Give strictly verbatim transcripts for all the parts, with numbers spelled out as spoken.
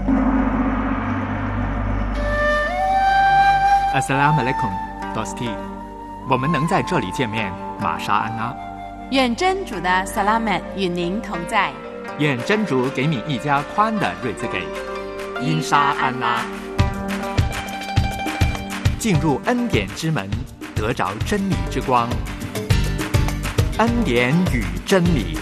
Assalamualaikum, Dosti。我们能在这里见面，玛莎安娜。 愿真主的萨拉曼与您同在。 愿真主给你一家宽的瑞兹给。因沙安拉。进入恩典之门，得着真理之光。恩典与真理。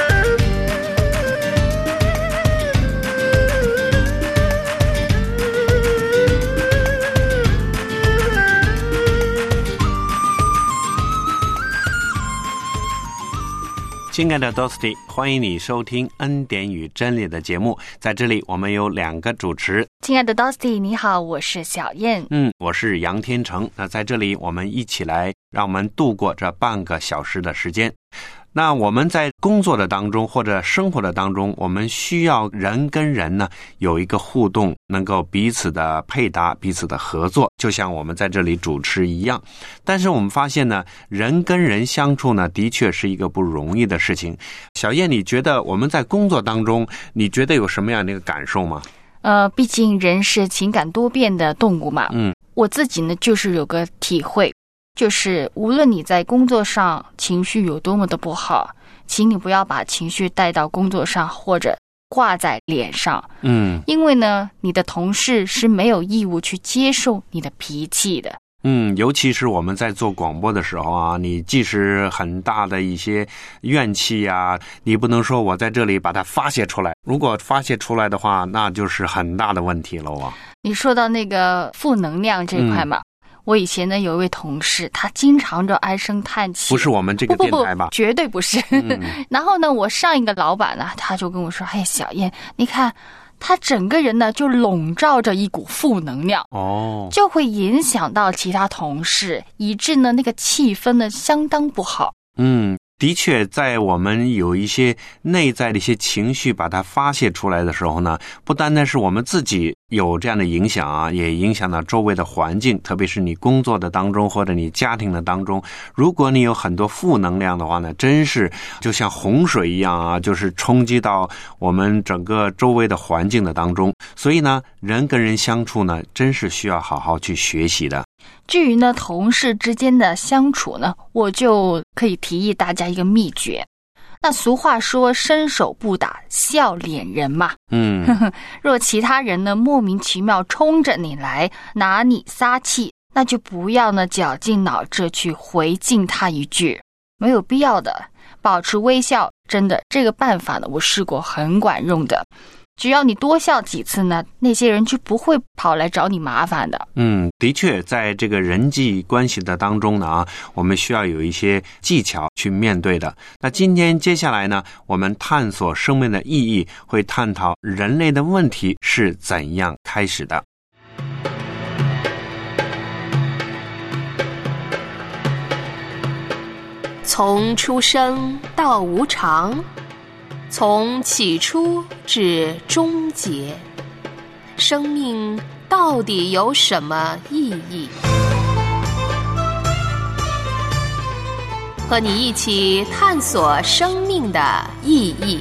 亲爱的 Dosti， 欢迎你收听恩典与真理的节目。在这里我们有两个主持。 亲爱的 Dosti， 你好，我是小燕。 嗯，我是杨天成。那在这里我们一起来让我们度过这半个小时的时间。那我们在工作的当中或者生活的当中，我们需要人跟人呢有一个互动，能够彼此的配搭，彼此的合作，就像我们在这里主持一样。但是我们发现呢，人跟人相处呢的确是一个不容易的事情。小燕，你觉得我们在工作当中，你觉得有什么样的一个感受吗？ 呃，毕竟人是情感多变的动物嘛。 嗯， 我自己呢就是有个体会，就是无论你在工作上情绪有多么的不好，请你不要把情绪带到工作上或者挂在脸上。 嗯， 因为呢，你的同事是没有义务去接受你的脾气的。 嗯，尤其是我们在做广播的时候啊，你即使很大的一些怨气啊，你不能说我在这里把它发泄出来，如果发泄出来的话，那就是很大的问题了啊。 你说到那个负能量这块嘛，嗯，我以前呢有一位同事，他经常就唉声叹气。 不是我们这个电台吧？ 不不不，绝对不是。嗯，然后呢，我上一个老板呢，他就跟我说：“哎，小燕，你看。”他整个人呢就笼罩着一股负能量， 哦， 就会影响到其他同事，以致呢那个气氛呢相当不好。 嗯，的确，在我们有一些内在的一些情绪把它发泄出来的时候呢，不单单是我们自己有这样的影响啊，也影响到周围的环境，特别是你工作的当中或者你家庭的当中，如果你有很多负能量的话呢，真是就像洪水一样啊，就是冲击到我们整个周围的环境的当中。所以呢，人跟人相处呢，真是需要好好去学习的。 至于呢同事之间的相处呢，我就可以提议大家一个秘诀。那俗话说伸手不打笑脸人嘛， 嗯， 若其他人呢莫名其妙冲着你来拿你撒气，那就不要呢绞尽脑汁去回敬他一句，没有必要的，保持微笑。真的，这个办法呢我试过，很管用的。只要你多笑几次呢，那些人就不会跑来找你麻烦的。 嗯，的确，在这个人际关系的当中呢啊，我们需要有一些技巧去面对的。那今天接下来呢，我们探索生命的意义，会探讨人类的问题是怎样开始的。 从出生到无常，从起初至终结，生命到底有什么意义？和你一起探索生命的意义。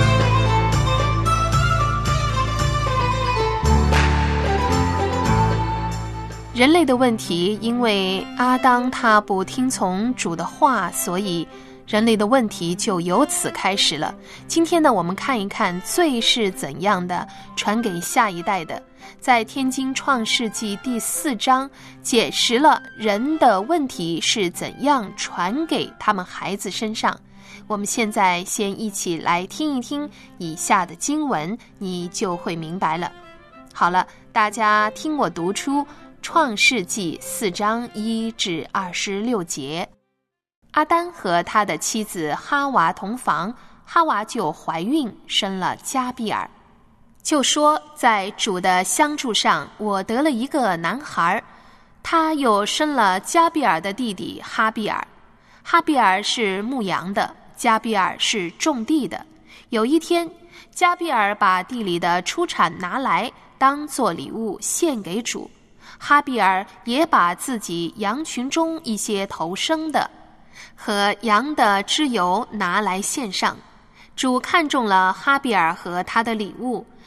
人类的问题，因为阿当他不听从主的话，所以人类的问题就由此开始了。今天呢，我们看一看罪是怎样的传给下一代的。在天经创世纪第四章解释了人的问题是怎样传给他们孩子身上。我们现在先一起来听一听以下的经文，你就会明白了。好了，大家听我读出创世纪四章一至二十六节。阿丹和他的妻子哈娃同房，哈娃就怀孕，生了加比尔。就说在主的相助上，我得了一个男孩。他又生了加比尔的弟弟哈比尔。哈比尔是牧羊的，加比尔是种地的。有一天，加比尔把地里的出产拿来当作礼物献给主，哈比尔也把自己羊群中一些头生的和羊的脂油拿来献上。主看中了哈比尔和他的礼物，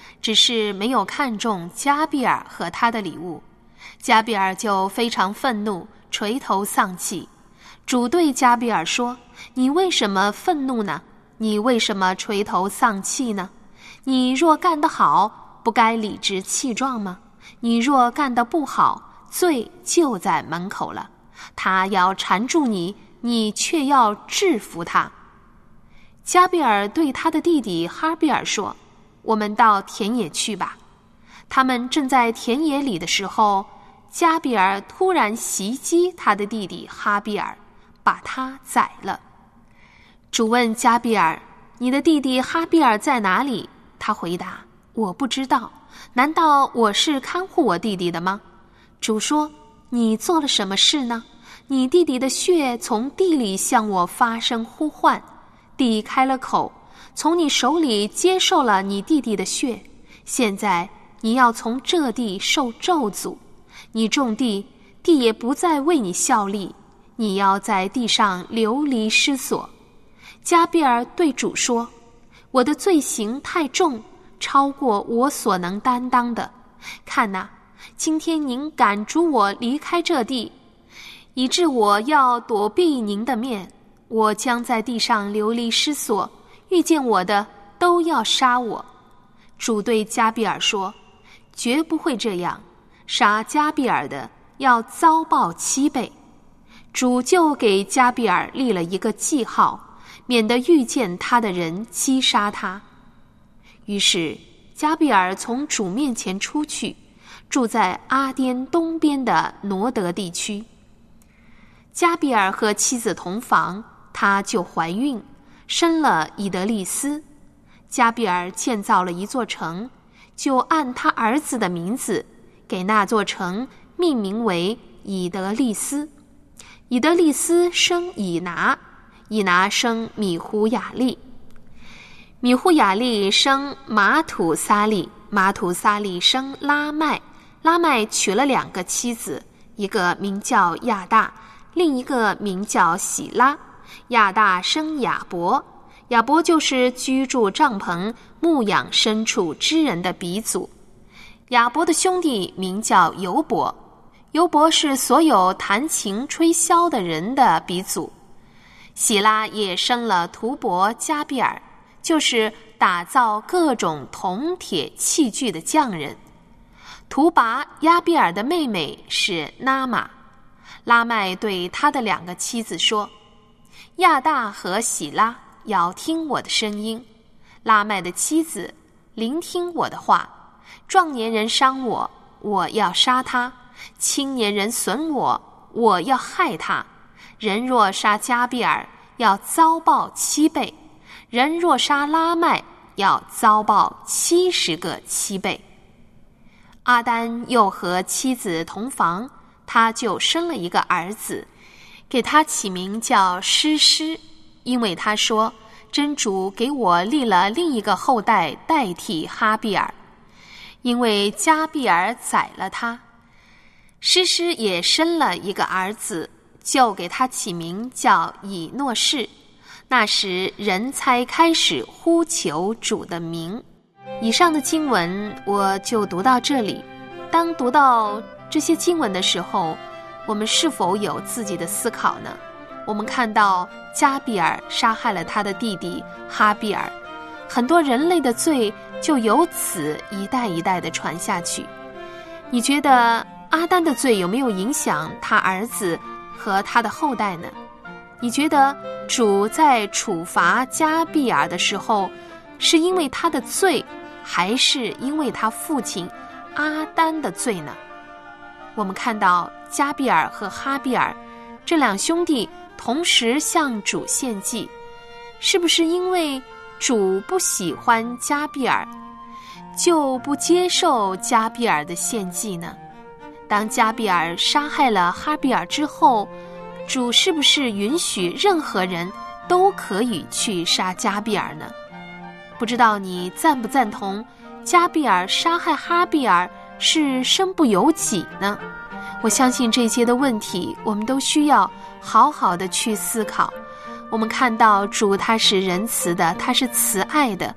只是没有看中加比尔和他的礼物。加比尔就非常愤怒，垂头丧气。主对加比尔说：你为什么愤怒呢？你为什么垂头丧气呢？你若干得好，不该理直气壮吗？你若干得不好，罪就在门口了，他要缠住你，你却要制服他。加比尔对他的弟弟哈比尔说：我们到田野去吧。他们正在田野里的时候，加比尔突然袭击他的弟弟哈比尔，把他宰了。主问加比尔：你的弟弟哈比尔在哪里？他回答：我不知道，难道我是看护我弟弟的吗？主说：你做了什么事呢？你弟弟的血从地里向我发声呼唤，地开了口，从你手里接受了你弟弟的血，现在你要从这地受咒诅，你种地，地也不再为你效力，你要在地上流离失所。加比尔对主说：我的罪行太重，超过我所能担当的。看哪，今天您赶逐我离开这地，以致我要躲避您的面，我将在地上流离失所，遇见我的都要杀我。主对加比尔说：绝不会这样，杀加比尔的要遭报七倍。主就给加比尔立了一个记号，免得遇见他的人击杀他。于是加比尔从主面前出去，住在阿颠东边的挪得地区。加比尔和妻子同房，她就怀孕，生了以得利斯。加比尔建造了一座城，就按他儿子的名字，给那座城命名为以得利斯。以得利斯生以拿，以拿生米胡雅利，米胡雅利生马土撒利，马土撒利生拉麦，拉麦娶了两个妻子，一个名叫亚大，另一个名叫喜拉。亚大生亚伯，亚伯就是居住帐篷牧养牲畜之人的鼻祖。亚伯的兄弟名叫尤伯，尤伯是所有弹琴吹箫的人的鼻祖。喜拉也生了图伯加比尔，就是打造各种铜铁器具的匠人。图拔亚比尔的妹妹是拉玛。拉麦对他的两个妻子说：亚大和喜拉要听我的声音，拉麦的妻子聆听我的话。壮年人伤我，我要杀他；青年人损我，我要害他。人若杀加比尔，要遭报七倍；人若杀拉麦，要遭报七十个七倍。阿丹又和妻子同房，他就生了一个儿子，给他起名叫施施，因为他说：真主给我立了另一个后代代替哈比尔，因为加比尔宰了他。施施也生了一个儿子，就给他起名叫以诺士。那时人才开始呼求主的名。以上的经文我就读到这里。当读到这些经文的时候，我们是否有自己的思考呢？我们看到加比尔杀害了他的弟弟哈比尔，很多人类的罪就由此一代一代的传下去。你觉得阿丹的罪有没有影响他儿子和他的后代呢？你觉得主在处罚加比尔的时候，是因为他的罪，还是因为他父亲阿丹的罪呢？我们看到加比尔和哈比尔这两兄弟同时向主献祭，是不是因为主不喜欢加比尔，就不接受加比尔的献祭呢？当加比尔杀害了哈比尔之后，主是不是允许任何人都可以去杀加比尔呢？不知道你赞不赞同加比尔杀害哈比尔是身不由己呢？我相信这些的问题我们都需要好好的去思考。我们看到主他是仁慈的，他是慈爱的，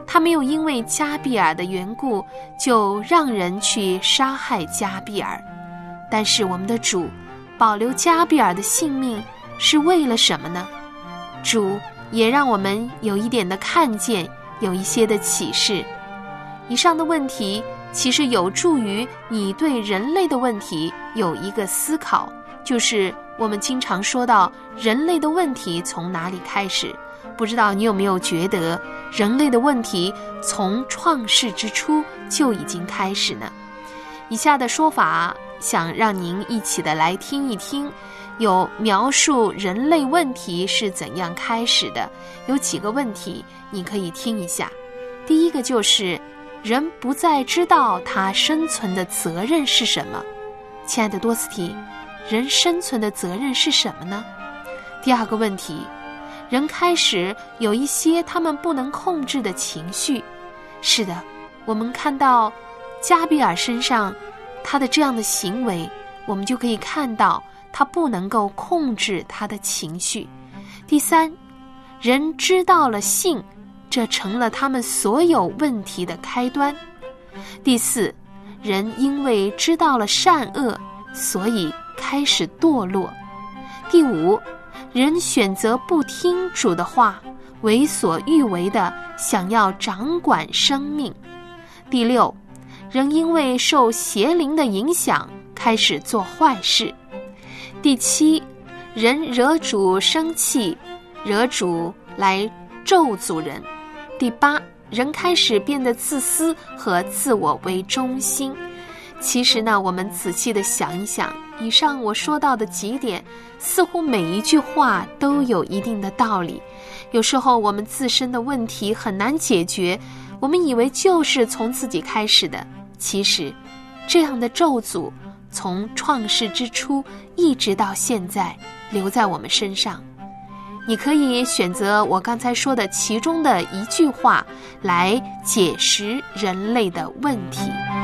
他没有因为加比尔的缘故就让人去杀害加比尔。但是我们的主保留加比尔的性命是为了什么呢？主也让我们有一点的看见，有一些的启示。以上的问题其实有助于你对人类的问题有一个思考，就是我们经常说到人类的问题从哪里开始。不知道你有没有觉得人类的问题从创世之初就已经开始呢？以下的说法想让您一起的来听一听，有描述人类问题是怎样开始的，有几个问题你可以听一下。第一个就是人不再知道他生存的责任是什么。亲爱的多斯蒂，人生存的责任是什么呢？第二个问题，人开始有一些他们不能控制的情绪。是的，我们看到加比尔身上他的这样的行为，我们就可以看到他不能够控制他的情绪。第三，人知道了性，这成了他们所有问题的开端。第四，人因为知道了善恶，所以开始堕落。第五，人选择不听主的话，为所欲为的想要掌管生命。第六，人因为受邪灵的影响，开始做坏事。第七，人惹主生气，惹主来咒诅人。第八，人开始变得自私和自我为中心。其实呢，我们仔细的想一想，以上我说到的几点，似乎每一句话都有一定的道理。有时候我们自身的问题很难解决，我们以为就是从自己开始的，其实这样的咒诅从创世之初一直到现在留在我们身上。你可以选择我刚才说的其中的一句话来解释人类的问题。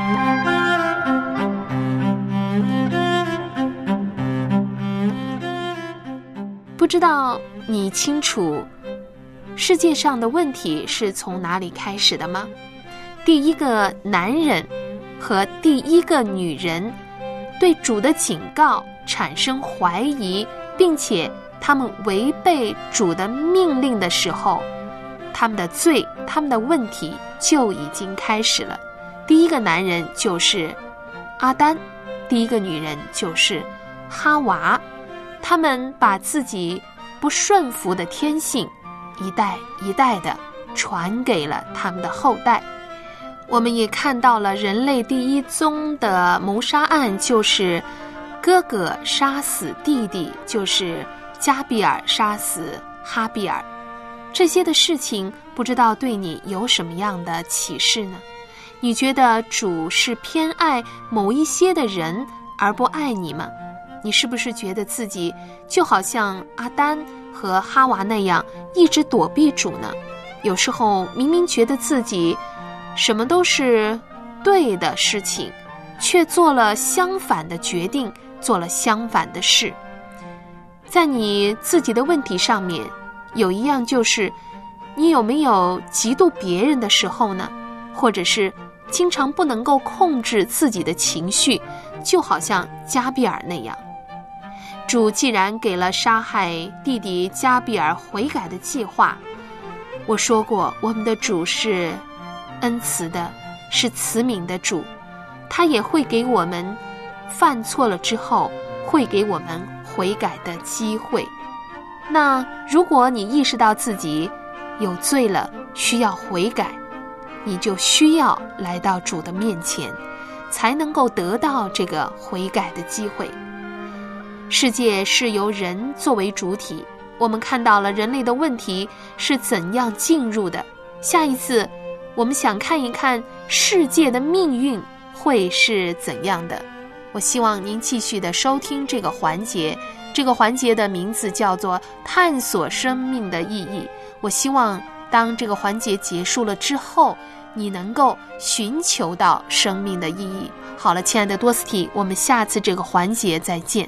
不知道你清楚世界上的问题是从哪里开始的吗？第一个男人和第一个女人对主的警告产生怀疑，并且他们违背主的命令的时候，他们的罪，他们的问题就已经开始了。第一个男人就是阿丹，第一个女人就是哈娃，他们把自己不顺服的天性一代一代的传给了他们的后代。我们也看到了人类第一宗的谋杀案，就是哥哥杀死弟弟，就是加比尔杀死哈比尔。这些的事情不知道对你有什么样的启示呢？你觉得主是偏爱某一些的人而不爱你吗？你是不是觉得自己就好像阿丹和哈娃那样一直躲避主呢？有时候明明觉得自己什么都是对的事情，却做了相反的决定，做了相反的事。在你自己的问题上面，有一样就是你有没有嫉妒别人的时候呢？或者是经常不能够控制自己的情绪，就好像加比尔那样。主既然给了杀害弟弟加比尔悔改的计划，我说过我们的主是恩慈的，是慈悯的主，他也会给我们犯错了之后会给我们悔改的机会。那如果你意识到自己有罪了，需要悔改，你就需要来到主的面前，才能够得到这个悔改的机会。世界是由人作为主体，我们看到了人类的问题是怎样进入的。下一次我们想看一看世界的命运会是怎样的。我希望您继续的收听这个环节，这个环节的名字叫做探索生命的意义。我希望当这个环节结束了之后，你能够寻求到生命的意义。好了，亲爱的多斯蒂，我们下次这个环节再见。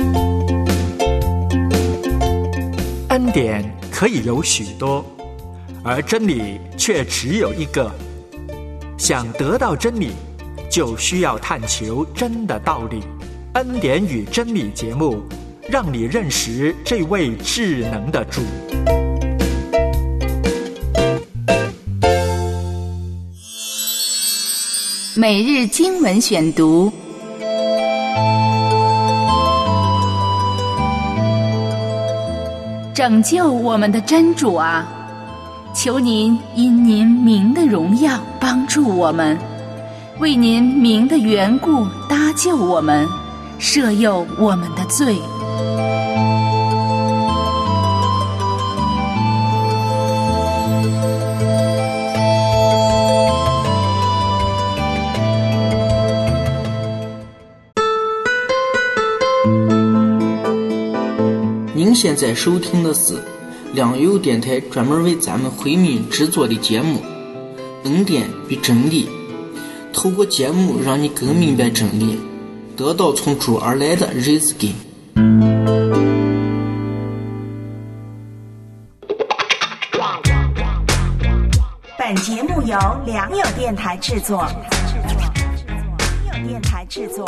恩典可以有许多， 而真理却只有一个。想得到真理，就需要探求真的道理。恩典与真理节目，让你认识这位至能的主。 每日经文选读，拯救我们的真主啊，求您因您名的荣耀帮助我们，为您名的缘故搭救我们，赦宥我们的罪。 您现在收听的是良友电台专门为咱们回民制作的节目《恩典与真理》，透过节目让你更明白真理，得到从主而来的日子给。 本节目由良友电台制作，良友电台制作。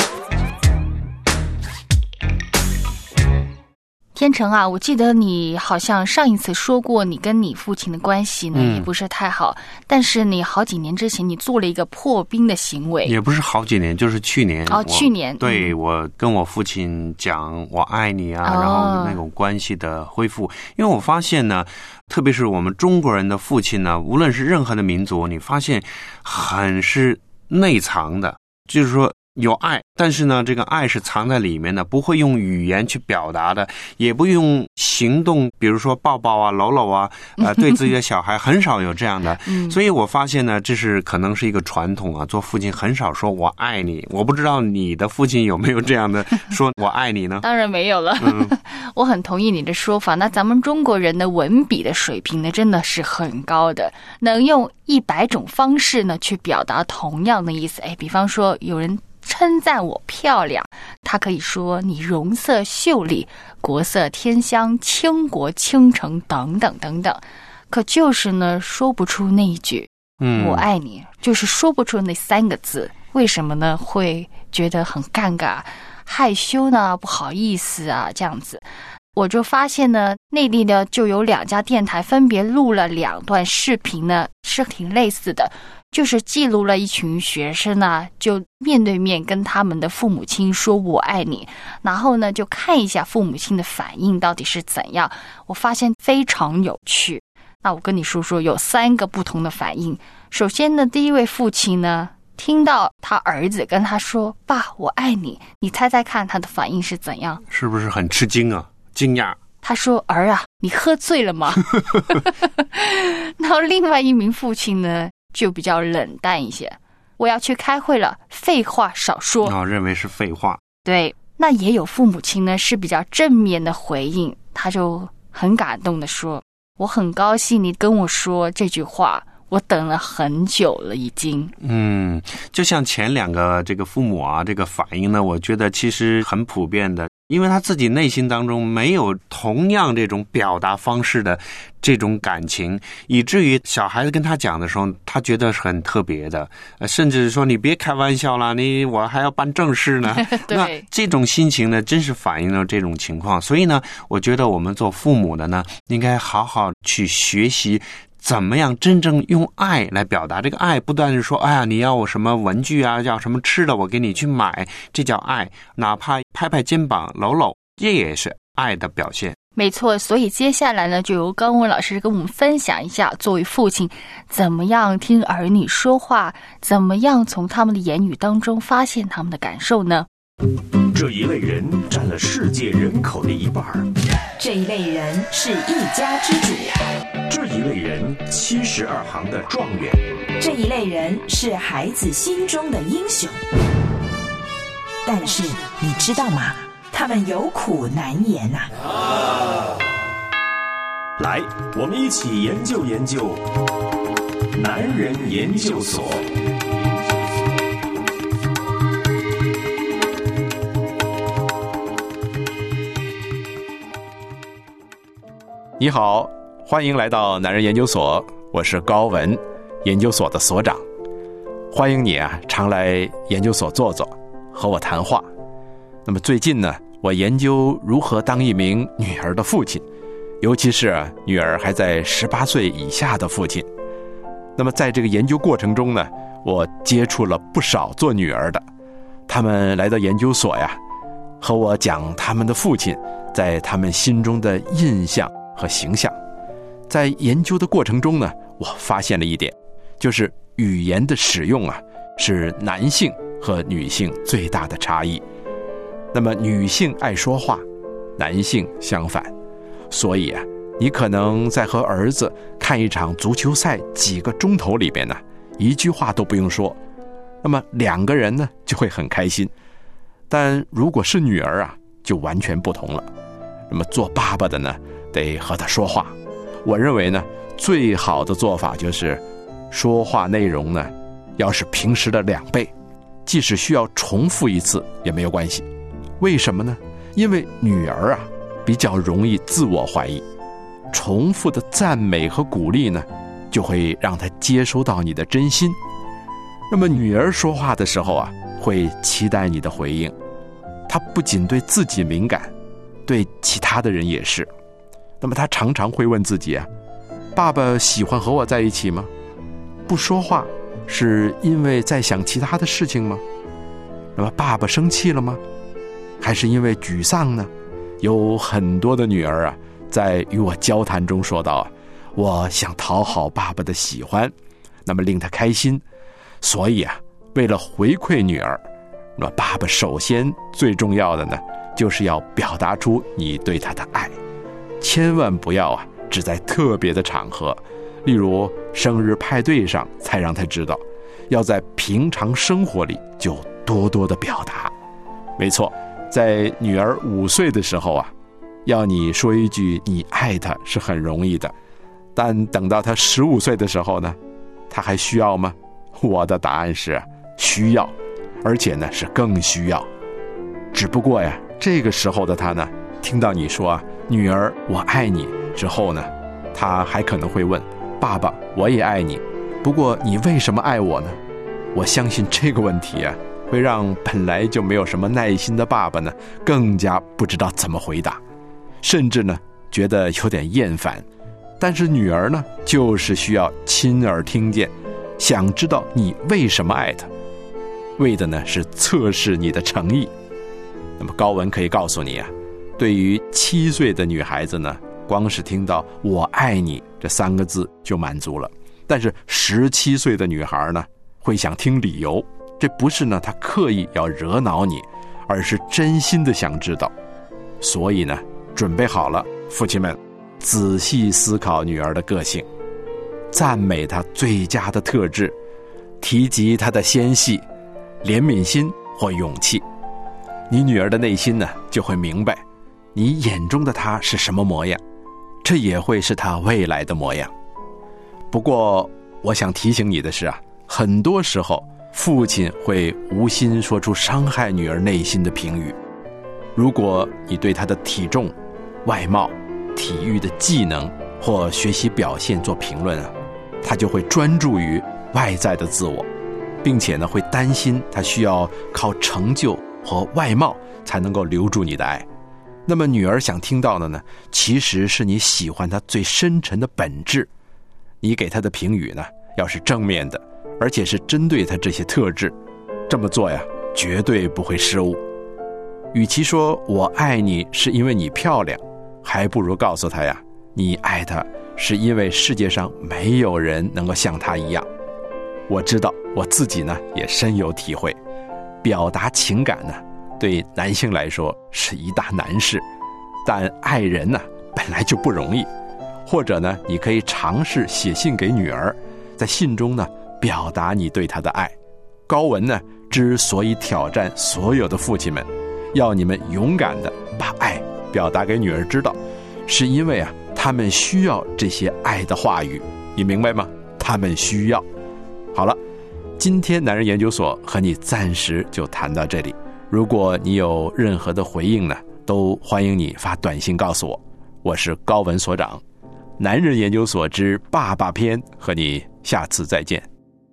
天成啊，我记得你好像上一次说过，你跟你父亲的关系呢、嗯、也不是太好，但是你好几年之前你做了一个破冰的行为。 也不是好几年，就是去年。 哦，去年。 对、嗯、我跟我父亲讲我爱你啊、哦、然后那种关系的恢复。因为我发现呢，特别是我们中国人的父亲呢，无论是任何的民族，你发现很是内藏的，就是说有爱，但是呢这个爱是藏在里面的，不会用语言去表达的，也不用行动，比如说抱抱啊搂搂啊呃，对自己的小孩很少有这样的、嗯、所以我发现呢，这是可能是一个传统啊，做父亲很少说我爱你。我不知道你的父亲有没有这样的说我爱你呢？ 当然没有了、嗯、我很同意你的说法。那咱们中国人的文笔的水平呢真的是很高的，能用一百种方式呢去表达同样的意思。哎，比方说有人称赞我漂亮，他可以说你容色秀丽，国色天香，倾国倾城等等等等，可就是呢说不出那一句、嗯、我爱你，就是说不出那三个字。为什么呢？会觉得很尴尬，害羞呢，不好意思啊，这样子。我就发现呢，内地呢就有两家电台分别录了两段视频呢，是挺类似的，就是记录了一群学生呢，就面对面跟他们的父母亲说我爱你，然后呢就看一下父母亲的反应到底是怎样。我发现非常有趣。那我跟你说说，有三个不同的反应。首先呢，第一位父亲呢听到他儿子跟他说爸我爱你，你猜猜看他的反应是怎样？是不是很吃惊啊，惊讶？他说儿啊你喝醉了吗？然后另外一名父亲呢就比较冷淡一些，我要去开会了，废话少说。哦，认为是废话。对，那也有父母亲呢是比较正面的回应，他就很感动的说我很高兴你跟我说这句话，我等了很久了已经。嗯，就像前两个这个父母啊，这个反应呢，我觉得其实很普遍的，因为他自己内心当中没有同样这种表达方式的这种感情，以至于小孩子跟他讲的时候，他觉得是很特别的，呃、甚至说你别开玩笑啦，你我还要办正事呢。对，那这种心情呢，真是反映了这种情况。所以呢，我觉得我们做父母的呢，应该好好去学习怎么样真正用爱来表达。这个爱不单是说哎呀你要我什么文具啊，要什么吃的我给你去买，这叫爱。哪怕拍拍肩膀搂搂，这也是爱的表现。没错，所以接下来呢，就由高文老师跟我们分享一下，作为父亲怎么样听儿女说话，怎么样从他们的言语当中发现他们的感受呢？ 这一类人占了世界人口的一半， 这一类人是一家之主， 这一类人七十二行的状元， 这一类人是孩子心中的英雄。但是你知道吗？他们有苦难言呐、啊。 来，我们一起研究研究男人研究所。 你好，欢迎来到男人研究所， 我是高文，研究所的所长。欢迎你啊，常来研究所坐坐，和我谈话。那么最近呢，我研究如何当一名女儿的父亲，尤其是啊，女儿还在十八岁以下的父亲。那么在这个研究过程中呢，我接触了不少做女儿的，他们来到研究所呀，和我讲他们的父亲在他们心中的印象和形象。在研究的过程中呢，我发现了一点，就是语言的使用啊，是男性和女性最大的差异。那么女性爱说话，男性相反。所以啊，你可能在和儿子看一场足球赛几个钟头里边呢，一句话都不用说，那么两个人呢就会很开心。但如果是女儿啊，就完全不同了。那么做爸爸的呢，得和她说话。我认为呢，最好的做法就是说话内容呢，要是平时的两倍，即使需要重复一次也没有关系。为什么呢？因为女儿啊，比较容易自我怀疑，重复的赞美和鼓励呢，就会让她接收到你的真心。那么女儿说话的时候啊，会期待你的回应。她不仅对自己敏感，对其他的人也是。那么她常常会问自己啊，爸爸喜欢和我在一起吗？不说话是因为在想其他的事情吗？那么爸爸生气了吗？还是因为沮丧呢？有很多的女儿啊，在与我交谈中说到啊，我想讨好爸爸的喜欢，那么令他开心。所以啊，为了回馈女儿，那么爸爸首先最重要的呢，就是要表达出你对他的爱。千万不要啊，只在特别的场合，例如生日派对上才让他知道，要在平常生活里就多多的表达。没错，在女儿五岁的时候啊，要你说一句你爱她是很容易的，但等到她十五岁的时候呢，她还需要吗？我的答案是需要，而且呢是更需要。只不过呀，这个时候的她呢，听到你说啊，女儿我爱你之后呢，她还可能会问，爸爸我也爱你，不过你为什么爱我呢？我相信这个问题啊，会让本来就没有什么耐心的爸爸呢，更加不知道怎么回答，甚至呢觉得有点厌烦。但是女儿呢，就是需要亲耳听见，想知道你为什么爱她，为的呢是测试你的诚意。那么高文可以告诉你啊，对于七岁的女孩子呢，光是听到我爱你这三个字就满足了。但是十七岁的女孩呢，会想听理由，这不是呢她刻意要惹恼你，而是真心的想知道。所以呢，准备好了，父亲们仔细思考女儿的个性，赞美她最佳的特质，提及她的纤细、怜悯心或勇气。你女儿的内心呢，就会明白你眼中的她是什么模样，这也会是她未来的模样。不过我想提醒你的是啊，很多时候父亲会无心说出伤害女儿内心的评语。如果你对她的体重、外貌、体育的技能或学习表现做评论啊，她就会专注于外在的自我，并且呢，会担心她需要靠成就和外貌才能够留住你的爱。那么女儿想听到的呢，其实是你喜欢她最深沉的本质。你给她的评语呢，要是正面的，而且是针对她这些特质，这么做呀，绝对不会失误。与其说我爱你是因为你漂亮，还不如告诉她呀，你爱她是因为世界上没有人能够像她一样。我知道我自己呢也深有体会，表达情感呢，对男性来说是一大难事，但爱人呢本来就不容易。或者呢，你可以尝试写信给女儿，在信中呢表达你对她的爱。高文呢之所以挑战所有的父亲们，要你们勇敢地把爱表达给女儿知道，是因为啊，他们需要这些爱的话语，你明白吗？他们需要。好了，今天男人研究所和你暂时就谈到这里。如果你有任何的回应呢，都欢迎你发短信告诉我。我是高文所长， 男人研究所之爸爸篇，和你下次再见。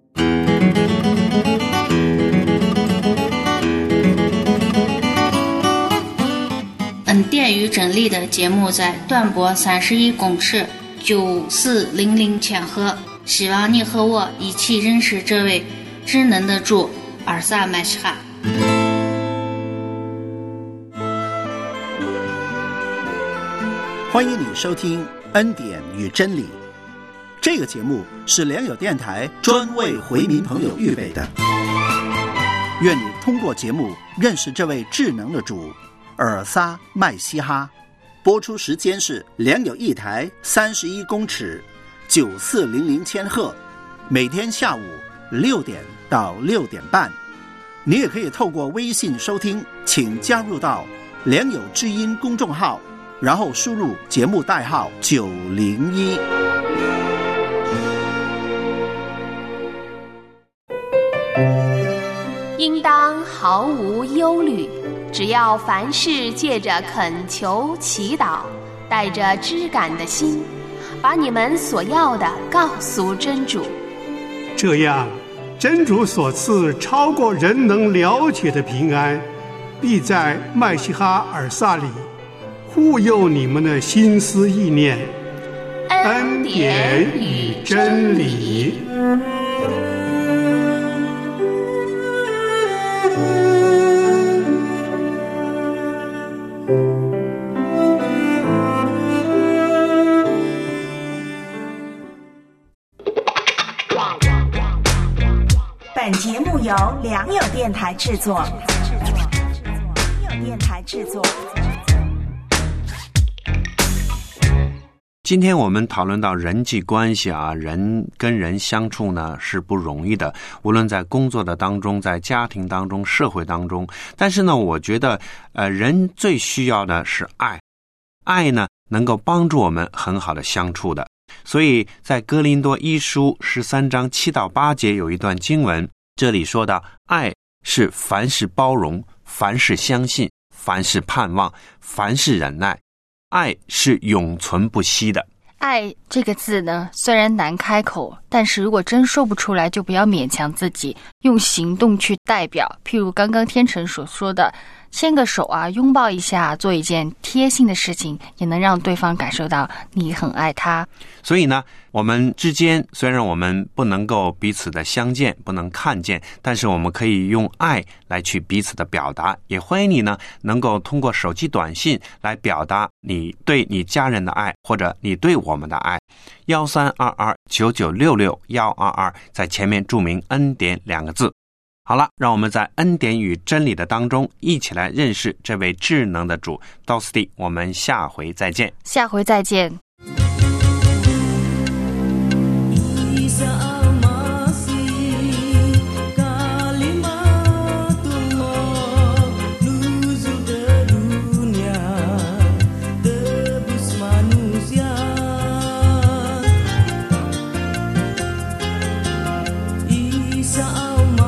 恩典与真理的节目在短波三十一公尺九四零零千赫，希望你和我一起认识这位智能的主尔萨麦西哈。 欢迎你收听恩典与真理，这个节目是良友电台专为回民朋友预备的。愿你通过节目认识这位智能的主尔撒麦西哈。播出时间是良友一台三十一公尺九四零零千赫，每天下午六点到六点半。你也可以透过微信收听，请加入到良友之音公众号，然后输入节目代号九零一。 应当毫无忧虑，只要凡事借着恳求祈祷，带着知感的心，把你们所要的告诉真主。 这样，真主所赐超过人能了解的平安，必在麦西哈尔萨里护佑你们的心思意念。恩典与真理。 本节目由良友电台制作。良友电台制作。 今天我们讨论到人际关系啊，人跟人相处呢是不容易的，无论在工作的当中，在家庭当中，社会当中。但是呢，我觉得呃，人最需要的是爱，爱呢能够帮助我们很好的相处的。所以在哥林多一书十三章七到八节有一段经文，这里说到，爱是凡事包容，凡事相信，凡事盼望，凡事忍耐，爱是永存不息的。 爱这个字呢，虽然难开口，但是如果真说不出来，就不要勉强自己，用行动去代表。譬如刚刚天成所说的，牵个手啊，拥抱一下，做一件贴心的事情，也能让对方感受到你很爱他。 所以呢，我们之间虽然我们不能够彼此的相见，不能看见，但是我们可以用爱来去彼此的表达。也欢迎你呢，能够通过手机短信来表达你对你家人的爱，或者你对我们的爱。幺三二二九九六六幺二二，在前面注明恩典两个字。好了，让我们在恩典与真理的当中一起来认识这位智能的主。到此地，我们下回再见。 下回再见。 Isa